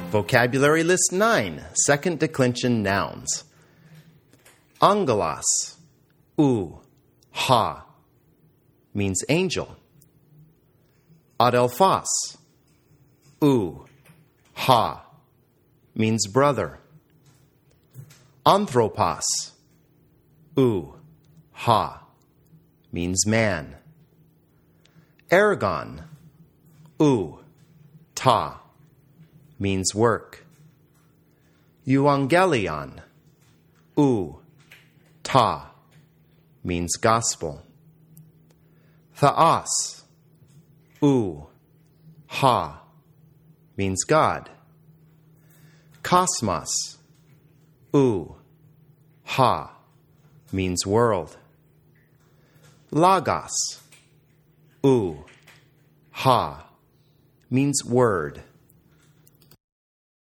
Vocabulary List 9, second declension nouns. Angelos, ha, means angel. Adelphos, ha, means brother. Anthropos, ha, means man. Ergon, ta, means work. Euangelion, ta, means gospel. Theos, ha, means God. Cosmos, ha, means world. Logos, ha, means word.